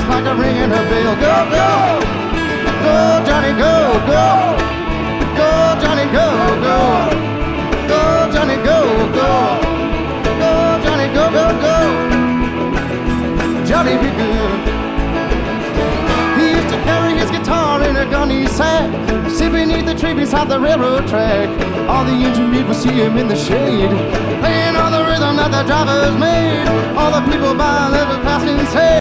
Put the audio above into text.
like a ringing a bell. Go, go, go, Johnny, go, go, go, Johnny, go, go, go, Johnny, go, go, go, Johnny, go, go, go. Johnny be good. He used to carry his guitar in a gunny sack, sit beneath the tree beside the railroad track. All the engine did was see him in the shade, playing all the rhythm that the drivers made. All the people by level passing say,